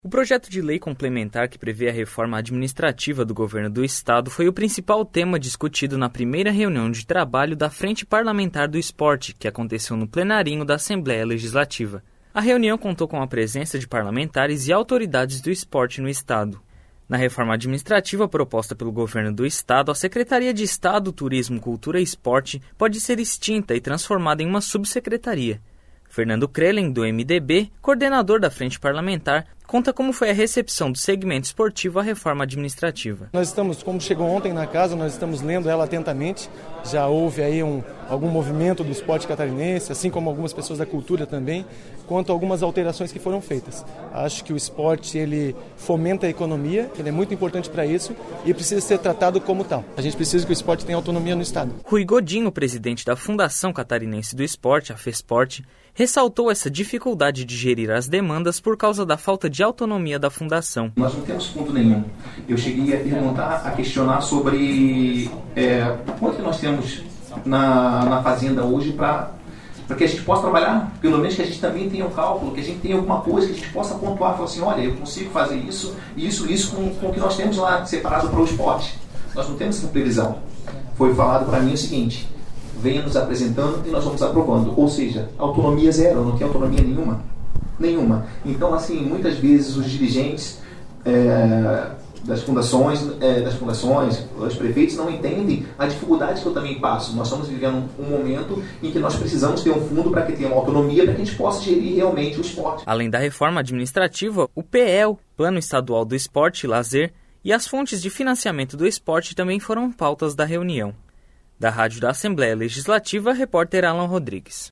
O projeto de lei complementar que prevê a reforma administrativa do governo do Estado foi o principal tema discutido na primeira reunião de trabalho da Frente Parlamentar do Esporte, que aconteceu no plenarinho da Assembleia Legislativa. A reunião contou com a presença de parlamentares e autoridades do esporte no Estado. Na reforma administrativa proposta pelo governo do Estado, a Secretaria de Estado, Turismo, Cultura e Esporte pode ser extinta e transformada em uma subsecretaria. Fernando Krellen, do MDB, coordenador da Frente Parlamentar, conta como foi a recepção do segmento esportivo à reforma administrativa. Nós estamos, como chegou ontem na casa, nós estamos lendo ela atentamente. Já houve aí algum movimento do esporte catarinense, assim como algumas pessoas da cultura também, quanto a algumas alterações que foram feitas. Acho que o esporte ele fomenta a economia, ele é muito importante para isso e precisa ser tratado como tal. A gente precisa que o esporte tenha autonomia no Estado. Rui Godinho, presidente da Fundação Catarinense do Esporte, a FESPORT, ressaltou essa dificuldade de gerir as demandas por causa da falta de autonomia da Fundação. Nós não temos fundo nenhum. Eu cheguei a perguntar, a questionar sobre quanto que nós temos na Fazenda hoje para que a gente possa trabalhar, pelo menos que a gente também tenha um cálculo, que a gente tenha alguma coisa que a gente possa pontuar, falar assim, olha, eu consigo fazer isso com o que nós temos lá separado para o esporte. Nós não temos essa previsão. Foi falado para mim o seguinte, venha nos apresentando e nós vamos aprovando. Ou seja, autonomia zero, não tem autonomia nenhuma. Então, assim, muitas vezes os dirigentes das fundações, os prefeitos não entendem a dificuldade que eu também passo. Nós estamos vivendo um momento em que nós precisamos ter um fundo para que tenha uma autonomia, para que a gente possa gerir realmente o esporte. Além da reforma administrativa, o PEL, Plano Estadual do Esporte e Lazer, e as fontes de financiamento do esporte também foram pautas da reunião. Da Rádio da Assembleia Legislativa, repórter Alan Rodrigues.